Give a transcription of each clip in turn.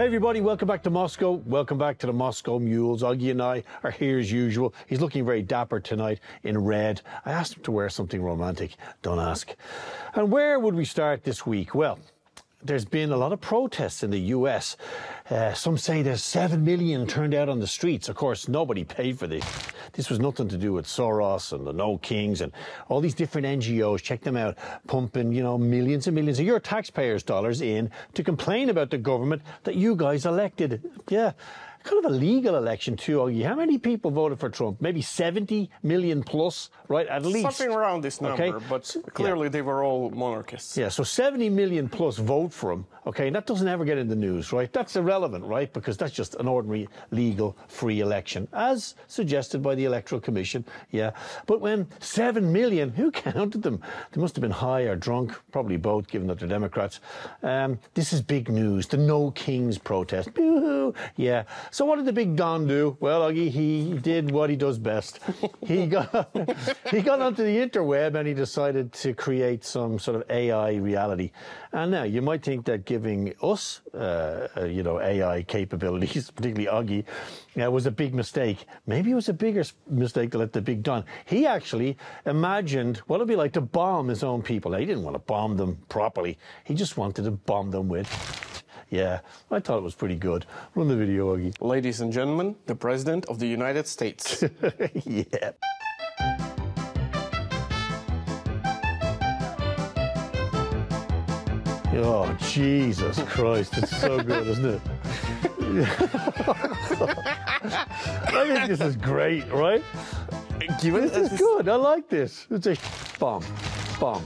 Hey everybody, welcome back to Moscow. Welcome back to the Moscow Mules. Augie and I are here as usual. He's looking very dapper tonight in red. I asked him to wear something romantic. Don't ask. And where would we start this week? Well, there's been a lot of protests in the US. Some say there's 7 million turned out on the streets. Of course, nobody paid for this. This was nothing to do with Soros and the No Kings and all these different NGOs. Check them out, pumping, millions and millions of your taxpayers' dollars in to complain about the government that you guys elected. Yeah. Kind of a legal election too, Augie. How many people voted for Trump? Maybe 70 million plus, right? At least. Something around this number, okay? But clearly they were all monarchists. Yeah, so 70 million plus vote for him, okay? And that doesn't ever get in the news, right? That's irrelevant, right? Because that's just an ordinary, legal, free election, as suggested by the Electoral Commission, yeah. But when 7 million, who counted them? They must have been high or drunk, probably both, given that they're Democrats. This is big news, the No Kings protest. Boo-hoo, yeah. So what did the big Don do? Well, Augie, he did what he does best. He got onto the interweb and he decided to create some sort of AI reality. And now you might think that giving us, AI capabilities, particularly Augie, was a big mistake. Maybe it was a bigger mistake to let the big Don. He actually imagined what it'd be like to bomb his own people. Now, he didn't want to bomb them properly. He just wanted to bomb them with. Yeah, I thought it was pretty good. Run the video, Augie. Ladies and gentlemen, the President of the United States. Yeah. Oh, Jesus Christ. It's so good, isn't it? I think this is great, right? This is good. I like this. It's a bomb. Bomb.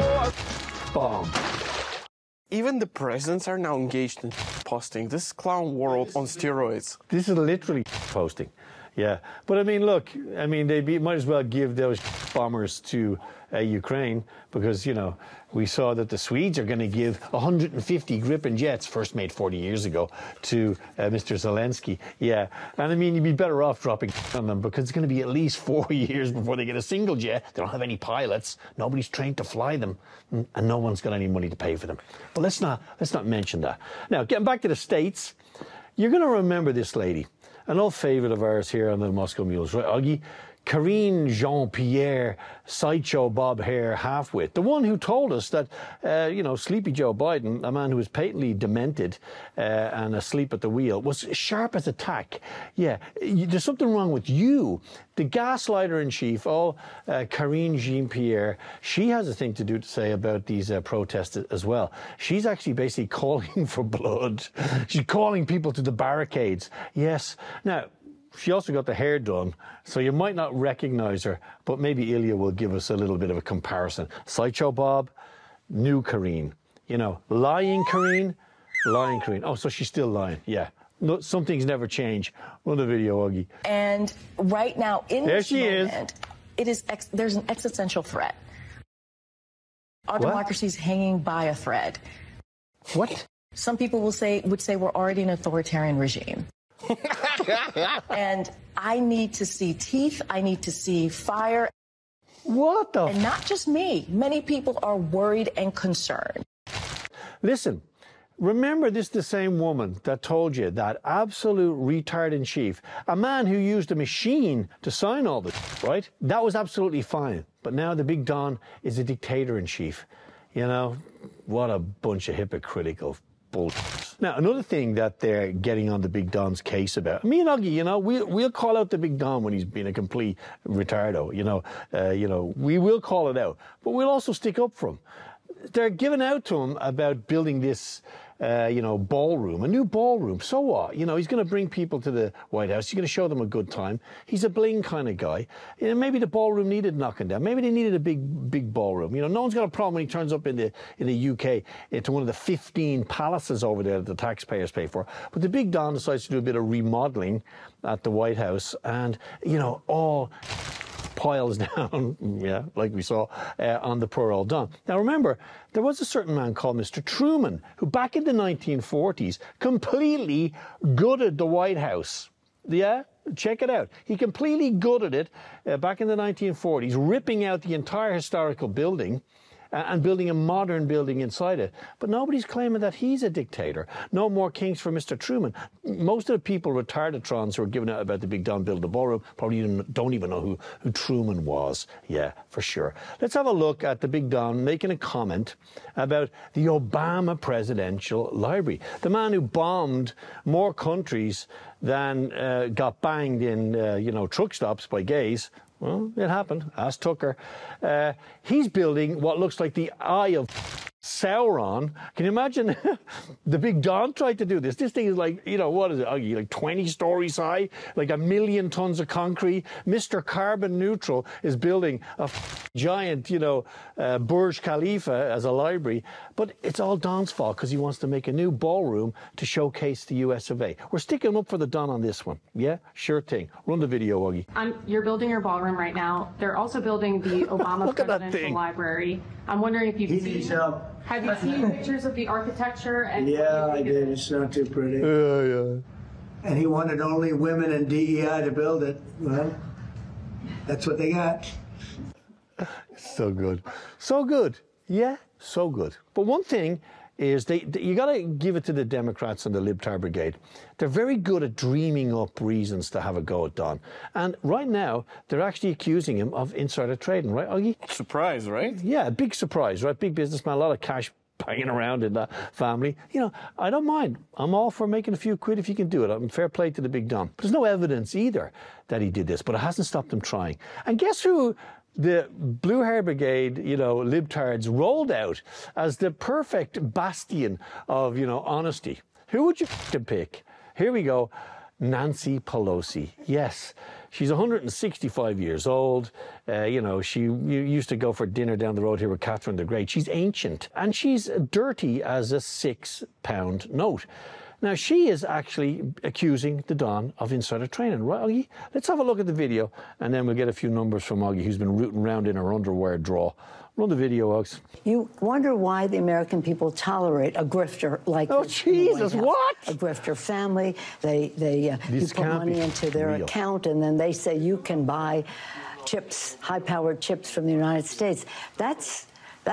Bomb. Even the presidents are now engaged in posting. This clown world on steroids. This is literally posting. Yeah. But I mean, look, they might as well give those bombers to Ukraine because, we saw that the Swedes are going to give 150 Gripen jets, first made 40 years ago, to Mr. Zelensky. Yeah. And you'd be better off dropping on them because it's going to be at least 4 years before they get a single jet. They don't have any pilots. Nobody's trained to fly them. And no one's got any money to pay for them. But let's not mention that. Now, getting back to the States, you're going to remember this lady. An old favourite of ours here on the Moscow Mules, right, Augie? Karine Jean-Pierre, Sideshow Bob Hare halfwit. The one who told us that, Sleepy Joe Biden, a man who was patently demented and asleep at the wheel, was sharp as a tack. Yeah, there's something wrong with you. The gaslighter-in-chief, Karine Jean-Pierre, she has a thing to say about these protests as well. She's actually basically calling for blood. She's calling people to the barricades. Yes. Now, she also got the hair done, so you might not recognize her, but maybe Ilya will give us a little bit of a comparison. Sideshow Bob, new Karine. Lying Karine, lying Karine. Oh, so she's still lying, yeah. No, some things never change. Run the video, Augie. And right now, in there this she moment, there's an existential threat. Our democracy is hanging by a thread. What? Some people would say we're already an authoritarian regime. And I need to see teeth. I need to see fire. What the? And not just me. Many people are worried and concerned. Listen, remember this the same woman that told you that absolute retard in chief, a man who used a machine to sign all this, right? That was absolutely fine. But now the big Don is a dictator in chief. What a bunch of hypocritical bullshit. Now, another thing that they're getting on the Big Don's case about, me and Augie, we'll call out the Big Don when he's been a complete retardo, we will call it out, but we'll also stick up for him. They're giving out to him about building this, ballroom, a new ballroom. So what? He's going to bring people to the White House. He's going to show them a good time. He's a bling kind of guy. Maybe the ballroom needed knocking down. Maybe they needed a big ballroom. No one's got a problem when he turns up in the UK into one of the 15 palaces over there that the taxpayers pay for. But the big Don decides to do a bit of remodeling at the White House, and all piles down, yeah, like we saw on the poor old Don. Now remember, there was a certain man called Mr. Truman who back in the 1940s completely gutted the White House. Yeah, check it out. He completely gutted it back in the 1940s, ripping out the entire historical building and building a modern building inside it. But nobody's claiming that he's a dictator. No more kings for Mr. Truman. Most of the people, retardatrons, who are giving out about the Big Don build the ballroom, probably don't even know who Truman was. Yeah, for sure. Let's have a look at the Big Don making a comment about the Obama Presidential Library. The man who bombed more countries than got banged in, truck stops by gays. Well, it happened. Ask Tucker. He's building what looks like the Eye of Sauron. Can you imagine? The Big Don tried to do this. This thing is like, what is it? Like 20 stories high, like 1 million tons of concrete. Mr. Carbon Neutral is building a giant, Burj Khalifa as a library. But it's all Don's fault because he wants to make a new ballroom to showcase the US of A. We're sticking up for the Don on this one. Yeah, sure thing. Run the video, Augie. You're building your ballroom right now. They're also building the Obama Presidential Library. I'm wondering if you've seen help. Have you seen pictures of the architecture? And yeah, I did. It's not too pretty. Yeah. And he wanted only women and DEI to build it. Well, that's what they got. So good. So good. Yeah, so good. But one thing is you got to give it to the Democrats and the Libtard Brigade. They're very good at dreaming up reasons to have a go at Don. And right now, they're actually accusing him of insider trading, right, Augie? Surprise, right? Yeah, big surprise, right? Big businessman, a lot of cash banging around in that family. I don't mind. I'm all for making a few quid if you can do it. I'm fair play to the Big Don. But there's no evidence either that he did this, but it hasn't stopped him trying. And guess who the Blue Hair Brigade, libtards rolled out as the perfect bastion of, honesty? Who would you pick? Here we go. Nancy Pelosi. Yes, she's 165 years old. She used to go for dinner down the road here with Catherine the Great. She's ancient, and she's dirty as a £6 note. Now, she is actually accusing the Don of insider trading. Right, Augie? Let's have a look at the video, and then we'll get a few numbers from Augie, who's been rooting around in her underwear drawer. Run the video, Augs. You wonder why the American people tolerate a grifter like this. Oh, Jesus, what? A grifter family. You put money into their account, and then they say you can buy chips, high-powered chips from the United States. That's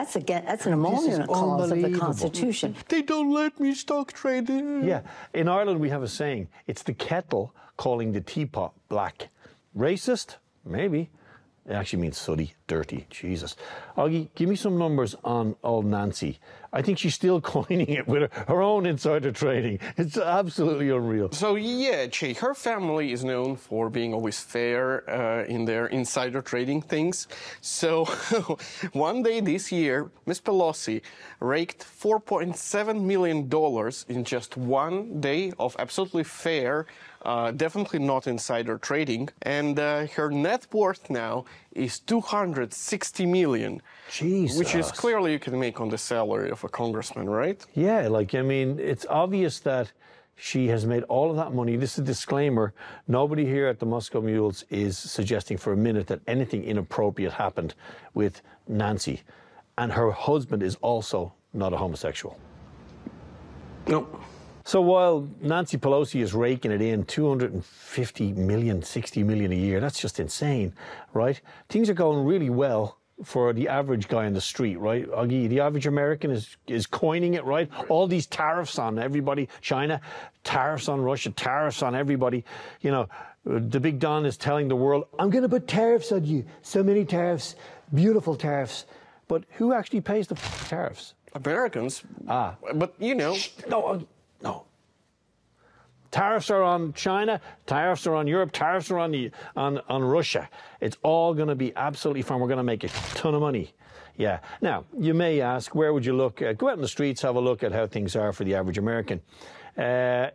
an emolument clause of the Constitution. They don't let me stock trade. Yeah. In Ireland, we have a saying. It's the kettle calling the teapot black. Racist? Maybe. It actually means sooty, dirty. Jesus. Augie, give me some numbers on old Nancy. I think she's still coining it with her own insider trading. It's absolutely unreal. So, yeah, Jay, her family is known for being always fair in their insider trading things. So, one day this year, Ms. Pelosi raked $4.7 million in just one day of absolutely fair, definitely not insider trading. And her net worth now is $260 million. Jesus. Which is clearly you can make on the salary of a congressman, right? Yeah, it's obvious that she has made all of that money. This is a disclaimer. Nobody here at the Moscow Mules is suggesting for a minute that anything inappropriate happened with Nancy. And her husband is also not a homosexual. Nope. So while Nancy Pelosi is raking it in, 250 million, 60 million a year, that's just insane, right? Things are going really well for the average guy in the street, right? Augie, the average American is coining it, right? All these tariffs on everybody, China, tariffs on Russia, tariffs on everybody. The Big Don is telling the world, I'm going to put tariffs on you. So many tariffs, beautiful tariffs. But who actually pays the tariffs? Americans. But, No. Tariffs are on China, tariffs are on Europe, tariffs are on Russia. It's all going to be absolutely fine. We're going to make a ton of money. Yeah. Now, you may ask, where would you look? Go out in the streets, have a look at how things are for the average American. And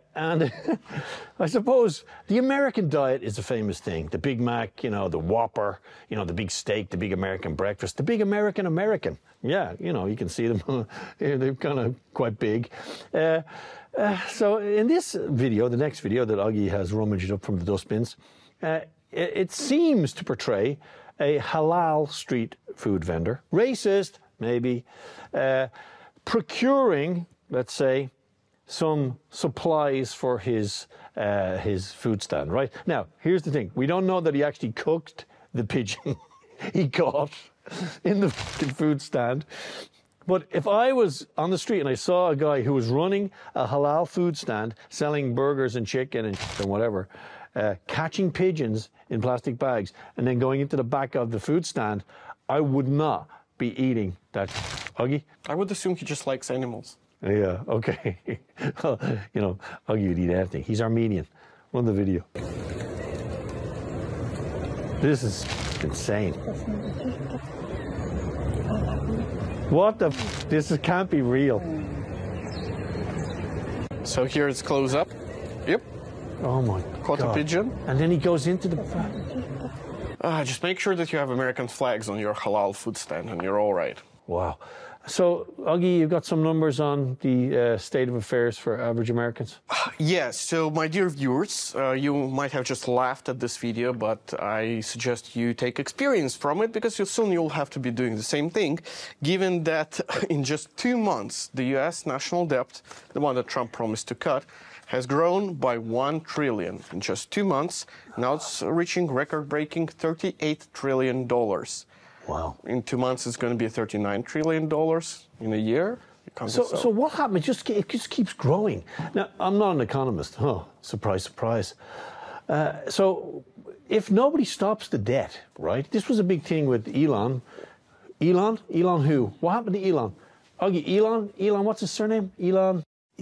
I suppose the American diet is a famous thing. The Big Mac, the Whopper, the big steak, the big American breakfast, the big American. Yeah, you can see them. They're kind of quite big. So in this video, the next video that Augie has rummaged up from the dustbins, it seems to portray a halal street food vendor, racist, maybe, procuring, let's say, some supplies for his food stand, right? Now, here's the thing. We don't know that he actually cooked the pigeon he caught. in the fucking food stand. But if I was on the street and I saw a guy who was running a halal food stand, selling burgers and chicken and whatever, catching pigeons in plastic bags and then going into the back of the food stand, I would not be eating that. Huggy? I would assume he just likes animals. Yeah, okay. Well, you know, Huggy would eat anything. He's Armenian. Run the video. This is insane. What the this can't be real. So here it's close up. Yep. Oh my Caught God. a pigeon. And then he goes into the... Just make sure that you have American flags on your halal food stand and you're all right. Wow. So, Augie, you've got some numbers on the state of affairs for average Americans? Yes, so my dear viewers, you might have just laughed at this video, but I suggest you take experience from it because soon you'll have to be doing the same thing, given that in just 2 months, the U.S. national debt, the one that Trump promised to cut, has grown by $1 trillion in just 2 months. Now it's reaching record-breaking $38 trillion. Wow. In 2 months, it's going to be $39 trillion in a year. So what happened? It just keeps growing. Now, I'm not an economist. Surprise, surprise. So if nobody stops the debt, right? This was a big thing with Elon. Elon who? What happened to Elon? Augie, Elon, what's his surname? Elon.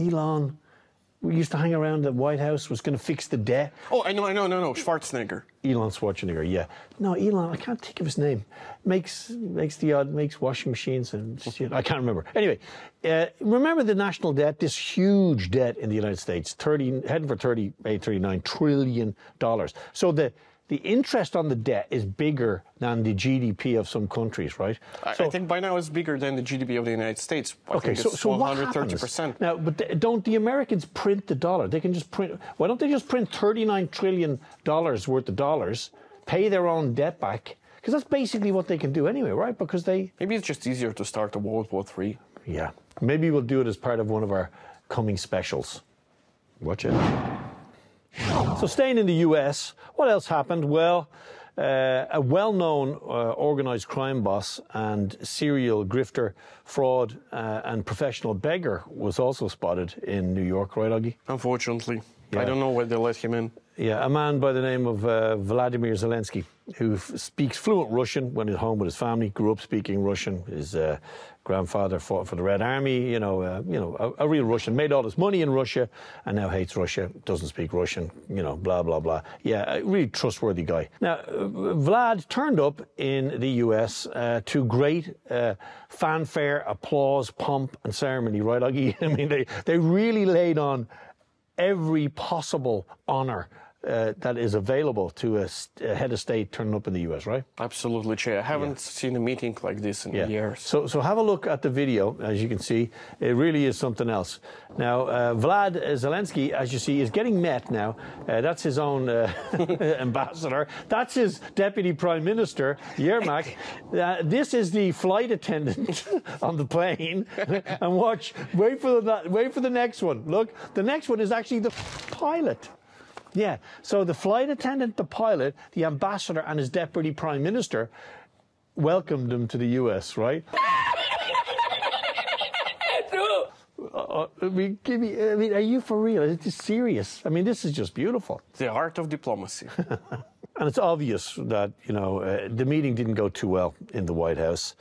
We used to hang around the White House, was going to fix the debt. Oh, I know, Schwarzenegger. Elon Schwarzenegger, yeah. No, Elon, I can't think of his name. Makes washing machines and I can't remember. Anyway, remember the national debt, this huge debt in the United States, heading for $39 trillion. So the interest on the debt is bigger than the GDP of some countries, right? I think by now it's bigger than the GDP of the United States. I think it's so what 130%. happens? Now, but don't the Americans print the dollar? They can just print. Why don't they just print $39 trillion worth of dollars, pay their own debt back? Because that's basically what they can do anyway, right? Because maybe it's just easier to start a World War III. Yeah, maybe we'll do it as part of one of our coming specials. Watch it. So staying in the U.S., what else happened? Well, a well-known organized crime boss and serial grifter, fraud, and professional beggar was also spotted in New York, right, Augie? Unfortunately. Yeah. I don't know where they let him in. Yeah, a man by the name of Vladimir Zelensky, who speaks fluent Russian, went at home with his family, grew up speaking Russian. His grandfather fought for the Red Army, a real Russian, made all his money in Russia and now hates Russia, doesn't speak Russian, blah, blah, blah. Yeah, a really trustworthy guy. Now, Vlad turned up in the US to great fanfare, applause, pomp and ceremony, right, Augie? I mean, they really laid on every possible honor that is available to a head of state turning up in the U.S., right? Absolutely, Chair. I haven't seen a meeting like this in years. So have a look at the video. As you can see, it really is something else. Now, Vlad Zelensky, as you see, is getting met now. That's his own ambassador. That's his deputy prime minister, Yermak. This is the flight attendant on the plane. And wait for the next one. Look, the next one is actually the pilot. Yeah, so the flight attendant, the pilot, the ambassador, and his deputy prime minister welcomed him to the U.S., right? Are you for real? Is this serious? I mean, this is just beautiful. The art of diplomacy. And it's obvious that, the meeting didn't go too well in the White House.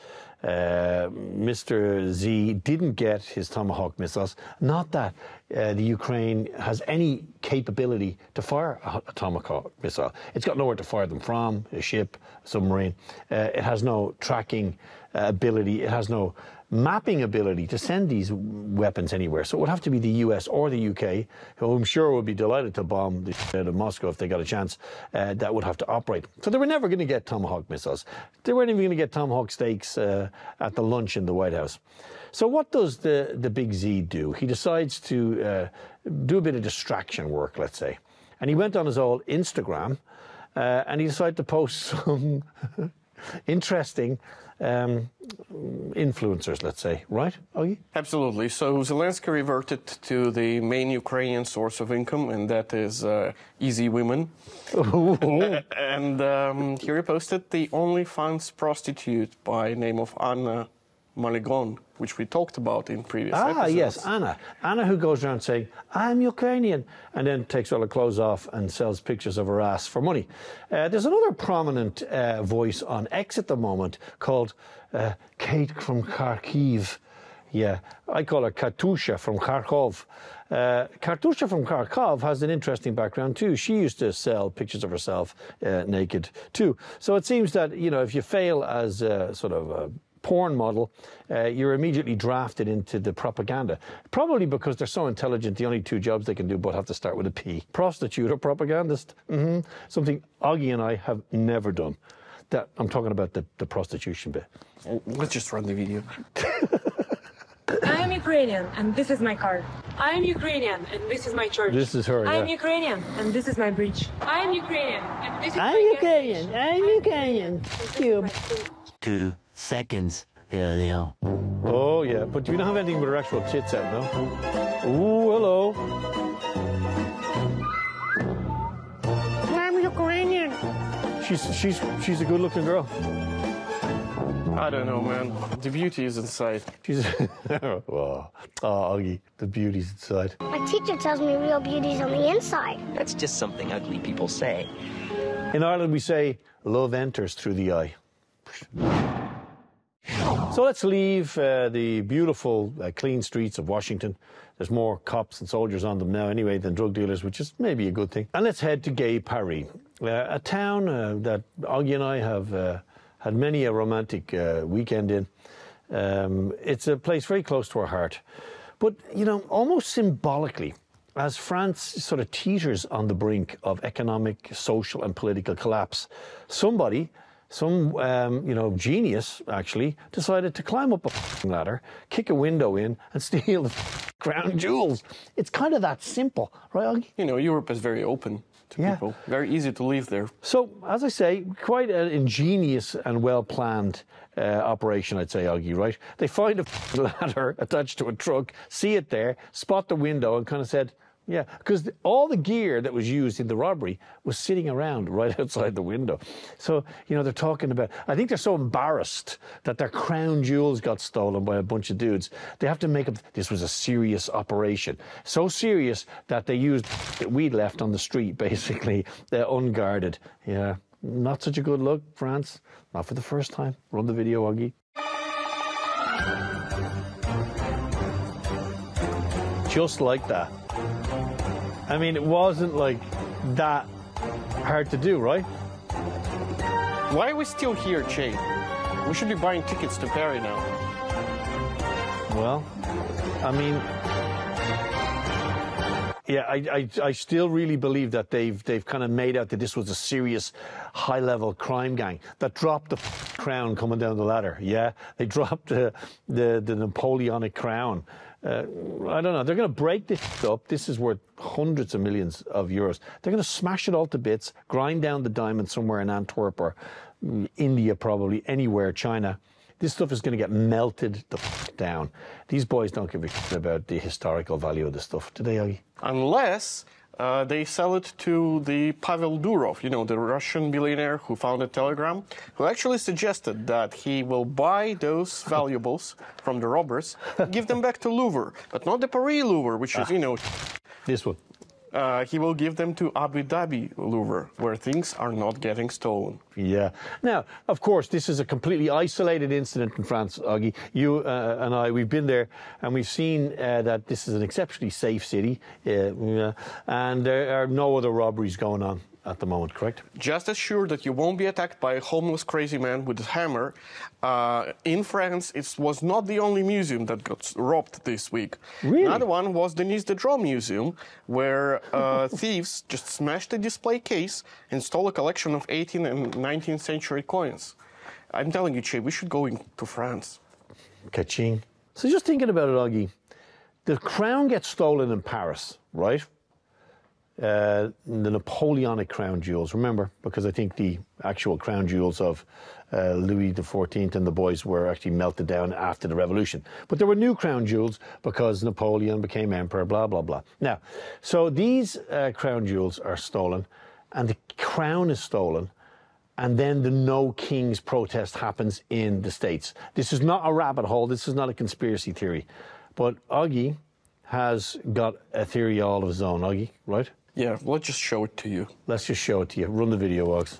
Mr. Z didn't get his Tomahawk missiles. Not that the Ukraine has any capability to fire a Tomahawk missile. It's got nowhere to fire them from, a ship, a submarine. It has no tracking ability. It has no mapping ability to send these weapons anywhere. So it would have to be the US or the UK, who I'm sure would be delighted to bomb the shit out of Moscow if they got a chance, that would have to operate. So they were never going to get Tomahawk missiles. They weren't even going to get Tomahawk steaks at the lunch in the White House. So what does the big Z do? He decides to do a bit of distraction work, let's say. And he went on his old Instagram and he decided to post some interesting influencers, let's say, right, Augie? Absolutely. So Zelensky reverted to the main Ukrainian source of income, and that is easy women. And he reposted the OnlyFans prostitute by name of Anna Maligon, which we talked about in previous episodes. Yes, Anna. Anna, who goes around saying, I'm Ukrainian, and then takes all her clothes off and sells pictures of her ass for money. There's another prominent voice on X at the moment called Kate from Kharkiv. Yeah, I call her Katusha from Kharkov. Katusha from Kharkov has an interesting background too. She used to sell pictures of herself naked too. So it seems that, you know, if you fail as a sort of a porn model, you're immediately drafted into the propaganda. Probably because they're so intelligent, the only two jobs they can do both have to start with a P. Prostitute or propagandist. Something Augie and I have never done. That I'm talking about the prostitution bit. Let's just run the video. I am Ukrainian, and this is my car. I am Ukrainian, and this is my church. This is her, I am yeah. Ukrainian, and this is my bridge. I am Ukrainian, and this is I'm my Ukrainian. I'm Ukrainian. Cube. 2 seconds earlier. Oh, yeah, but we don't have anything with her actual tits out, no? Ooh, hello. I'm Ukrainian. She's a good-looking girl. I don't know, man. The beauty is inside. She's oh, Augie, the beauty's inside. My teacher tells me real beauty's on the inside. That's just something ugly people say. In Ireland, we say, love enters through the eye. So let's leave the beautiful, clean streets of Washington. There's more cops and soldiers on them now anyway than drug dealers, which is maybe a good thing. And let's head to Gay Paris, a town that Augie and I have had many a romantic weekend in. It's a place very close to our heart. But, you know, almost symbolically, as France sort of teeters on the brink of economic, social and political collapse, some genius, actually, decided to climb up a ladder, kick a window in, and steal the crown jewels. It's kind of that simple, right, Augie? You know, Europe is very open to people. Very easy to live there. So, as I say, quite an ingenious and well-planned operation, I'd say, Augie, right? They find a ladder attached to a truck, see it there, spot the window, and kind of said, yeah, because all the gear that was used in the robbery was sitting around right outside the window. So, you know, they're talking about, I think they're so embarrassed that their crown jewels got stolen by a bunch of dudes. They have to make up, this was a serious operation. So serious that they used that we'd left on the street, basically, unguarded. Yeah, not such a good look, France. Not for the first time. Run the video, Augie. Just like that. I mean, it wasn't like that hard to do, right? Why are we still here, Che? We should be buying tickets to Paris now. Well, I mean, yeah, I still really believe that they've kind of made out that this was a serious high-level crime gang that dropped the crown coming down the ladder. Yeah, they dropped the Napoleonic crown. I don't know. They're going to break this up. This is worth hundreds of millions of euros. They're going to smash it all to bits, grind down the diamond somewhere in Antwerp or India, probably anywhere, China. This stuff is going to get melted down. These boys don't give a shit about the historical value of the stuff, do they, Augie? Unless they sell it to the Pavel Durov, you know, the Russian billionaire who founded Telegram, who actually suggested that he will buy those valuables from the robbers, give them back to Louvre, but not the Paris Louvre, which is, you know... This one. He will give them to Abu Dhabi Louvre, where things are not getting stolen. Yeah. Now, of course, this is a completely isolated incident in France, Augie. You and I, we've been there, and we've seen that this is an exceptionally safe city, and there are no other robberies going on at the moment, correct? Just as sure that you won't be attacked by a homeless crazy man with a hammer. In France, it was not the only museum that got robbed this week. Really? Another one was Denis Diderot Museum, where thieves just smashed a display case and stole a collection of 18th and 19th century coins. I'm telling you, Che, we should go to France. Ka-ching. So just thinking about it, Augie, the crown gets stolen in Paris, right? the Napoleonic crown jewels. Remember, because I think the actual crown jewels of Louis XIV and the boys were actually melted down after the revolution. But there were new crown jewels because Napoleon became emperor, blah, blah, blah. Now, so these crown jewels are stolen, and the crown is stolen, and then the No Kings protest happens in the States. This is not a rabbit hole. This is not a conspiracy theory. But Augie has got a theory all of his own. Augie, right? Yeah, let's just show it to you. Let's just show it to you. Run the video, Augs.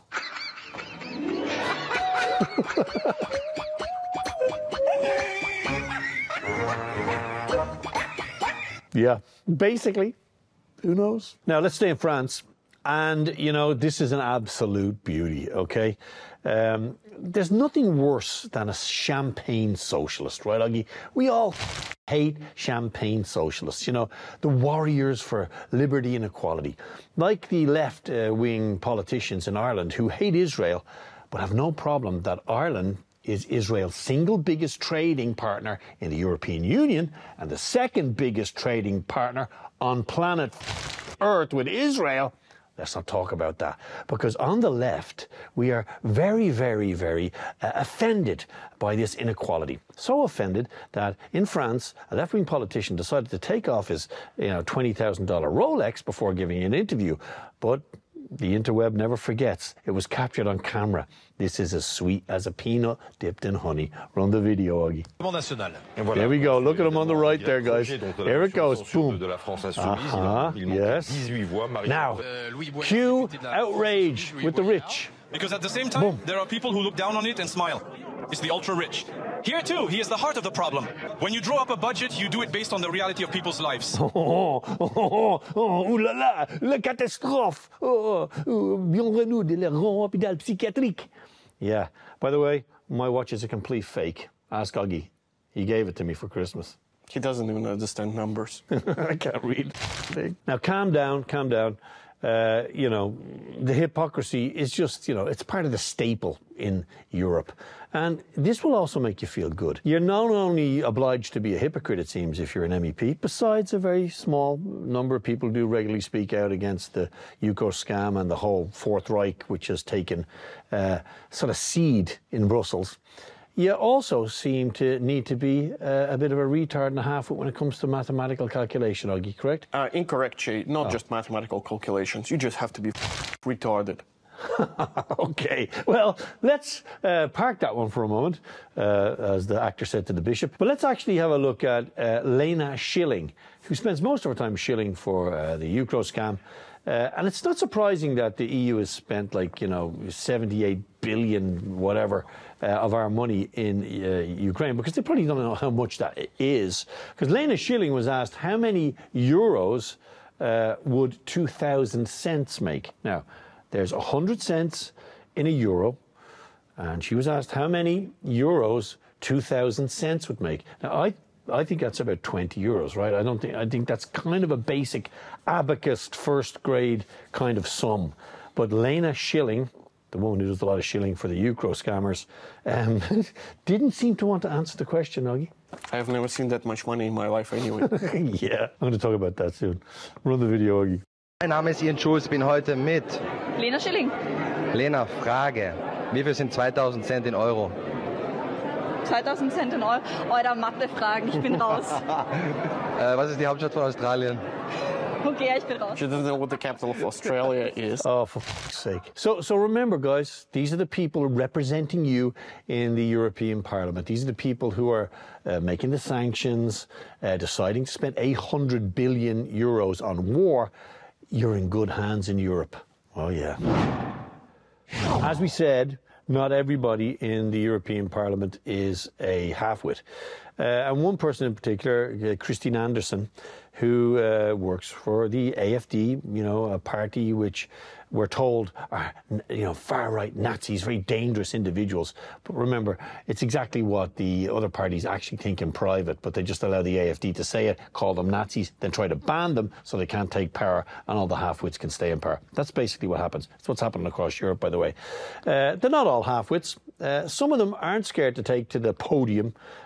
Yeah, basically. Who knows? Now, let's stay in France. And, you know, this is an absolute beauty, okay? There's nothing worse than a champagne socialist, right, Augie? We all hate champagne socialists, you know, the warriors for liberty and equality. Like the left-wing politicians in Ireland who hate Israel, but have no problem that Ireland is Israel's single biggest trading partner in the European Union and the second biggest trading partner on planet Earth with Israel. Let's not talk about that, because on the left, we are very, very, very offended by this inequality. So offended that in France, a left-wing politician decided to take off his $20,000 Rolex before giving an interview. But the interweb never forgets. It was captured on camera. This is as sweet as a peanut dipped in honey. Run the video, Augie. There we go. Look at him on the right there, guys. There it goes. Boom. Yes. Now, cue outrage with the rich. Because at the same time, there are people who look down on it and smile. It's the ultra-rich. Here, too, he is the heart of the problem. When you draw up a budget, you do it based on the reality of people's lives. Ouh là là, la catastrophe. Bienvenue de l'hôpital psychiatrique. Yeah. By the way, my watch is a complete fake. Ask Augie. He gave it to me for Christmas. He doesn't even understand numbers. I can't read. Now, calm down, calm down. You know, the hypocrisy is just, you know, it's part of the staple in Europe. And this will also make you feel good. You're not only obliged to be a hypocrite, it seems, if you're an MEP, besides a very small number of people do regularly speak out against the UCO scam and the whole Fourth Reich, which has taken sort of seed in Brussels. You also seem to need to be a bit of a retard and a half when it comes to mathematical calculation, Augie, correct? Incorrect, Shay. Not just mathematical calculations. You just have to be retarded. Okay, well, let's park that one for a moment, as the actor said to the bishop. But let's actually have a look at Lena Schilling, who spends most of her time shilling for the UCO scam. And it's not surprising that the EU has spent, like, you know, 78 billion whatever of our money in Ukraine, because they probably don't know how much that is. Because Lena Schilling was asked how many euros would 2,000 cents make. Now, there's 100 cents in a euro, and she was asked how many euros 2,000 cents would make. Now, I think that's about 20 euros, right? I think that's kind of a basic abacus first grade kind of sum. But Lena Schilling, the woman who does a lot of shilling for the UCO scammers, didn't seem to want to answer the question, Augie. I have never seen that much money in my life anyway. Yeah, I'm going to talk about that soon. Run the video, Augie. Mein Name ist Ian Schulz, bin heute mit Lena Schilling. Lena, Frage. Wie viel sind 2000 Cent in Euro? 2000 Cent in Euro? Euer Mathe-Fragen, ich bin raus. Was ist die Hauptstadt von Australien? Okay, ich bin raus. She doesn't know what the capital of Australia is. Oh, for fuck's sake. So remember, guys, these are the people representing you in the European Parliament. These are the people who are making the sanctions, deciding to spend 800 billion euros on war. You're in good hands in Europe. Oh, yeah. As we said, not everybody in the European Parliament is a half-wit. And one person in particular, Christine Anderson, who works for the AFD, you know, a party which we're told are, you know, far-right Nazis, very dangerous individuals. But remember, it's exactly what the other parties actually think in private, but they just allow the AFD to say it, call them Nazis, then try to ban them so they can't take power and all the half-wits can stay in power. That's basically what happens. That's what's happening across Europe, by the way. They're not all half-wits. Some of them aren't scared to take to the podium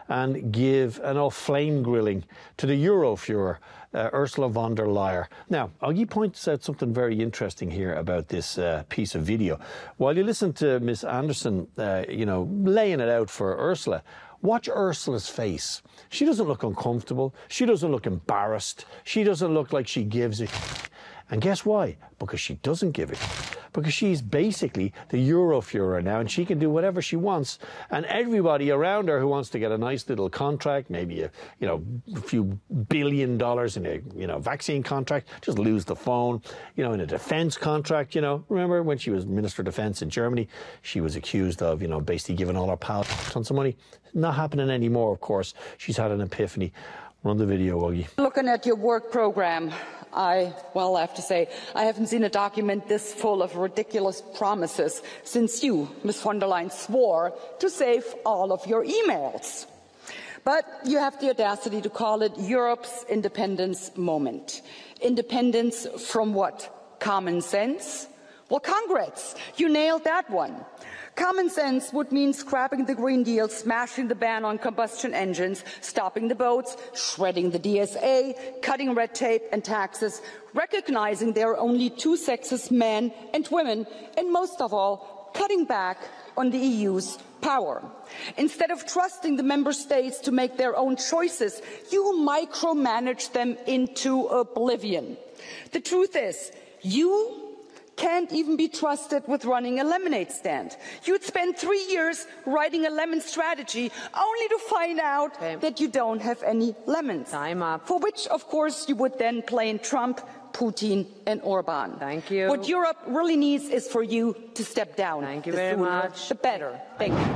and give an flame grilling to the Eurofuhrer, Ursula von der Leyen. Now, Augie points out something very interesting here about this piece of video. While you listen to Miss Anderson, laying it out for Ursula, watch Ursula's face. She doesn't look uncomfortable. She doesn't look embarrassed. She doesn't look like she gives a shit. And guess why? Because she doesn't give a shit. Because she's basically the Eurofuhrer now, and she can do whatever she wants. And everybody around her who wants to get a nice little contract, maybe a few $1 billion in a vaccine contract, just lose the phone. In a defense contract, remember when she was Minister of Defense in Germany, she was accused of, basically giving all her pals tons of money. Not happening anymore, of course. She's had an epiphany. Run the video, Augie. Looking at your work program, I have to say, I haven't seen a document this full of ridiculous promises since you, Ms. von der Leyen, swore to save all of your emails. But you have the audacity to call it Europe's independence moment. Independence from what? Common sense? Well, congrats, you nailed that one. Common sense would mean scrapping the Green Deal, smashing the ban on combustion engines, stopping the boats, shredding the DSA, cutting red tape and taxes, recognizing there are only two sexes, men and women, and most of all, cutting back on the EU's power. Instead of trusting the member states to make their own choices, you micromanage them into oblivion. The truth is, you can't even be trusted with running a lemonade stand. You'd spend 3 years writing a lemon strategy only to find out that you don't have any lemons. Time up. For which, of course, you would then blame Trump, Putin and Orban. Thank you. What Europe really needs is for you to step down. Thank you very much. The better. Thank you.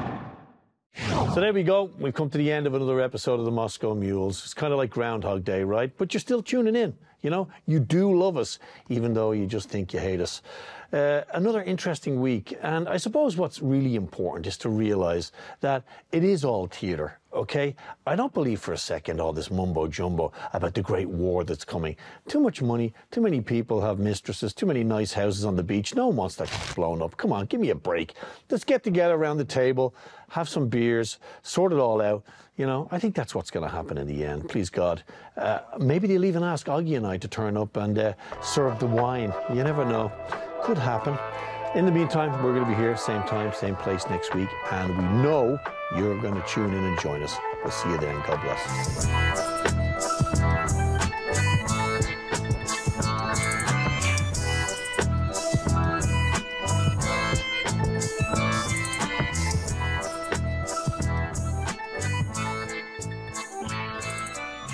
So there we go. We've come to the end of another episode of the Moscow Mules. It's kind of like Groundhog Day, right? But you're still tuning in. You do love us, even though you just think you hate us. Another interesting week. And I suppose what's really important is to realize that it is all theater, okay? I don't believe for a second all this mumbo-jumbo about the great war that's coming. Too much money, too many people have mistresses, too many nice houses on the beach. No one wants that blown up. Come on, give me a break. Let's get together around the table, have some beers, sort it all out. I think that's what's going to happen in the end, please God. Maybe they'll even ask Augie and I to turn up and serve the wine. You never know. Could happen. In the meantime, we're going to be here, same time, same place next week. And we know you're going to tune in and join us. We'll see you then. God bless.